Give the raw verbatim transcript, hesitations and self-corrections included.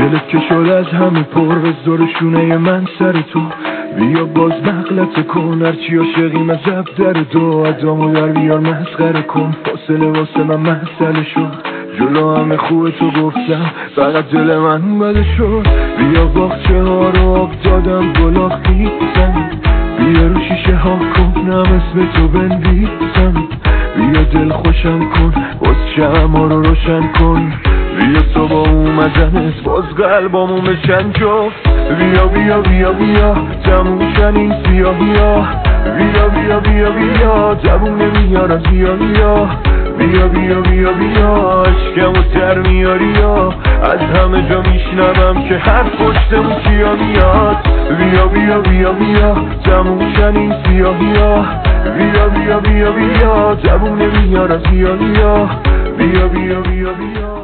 دلت که شد از همه پر بذار شونه من سر تو. بیا باز مغلطه کن هرچی عاشقیم از زب در دو. ادامو در بیار مسخره کن فاصله واسه من مسئله شد. جلو همه خوب تو گفتم فقط دل من بده شد. بیا باغچه ها رو آب دادم گلاخ میزن. بیا رو شیشه ها کنم اسم تو بنویسم. بیا دل خوشم کن باز شمع رو روشن کن. بیا صبح اومدنت باز قلبامو بشن جفت. بیا بیا بیا بیا تموشن این سیاهی ها. بیا بیا بیا بیا جبون نمیار از بیا بیا. بیا بیا بیا بیا عشقمو تر میاری یا از همه جا میشنوم که هر پشتمون کیا میاد. بیا بیا بیا بیا تموشن این سیاهی ها. بیا بیا بیا بیا جبون نمیار از بیا بیا. بیا بیا بیا بیا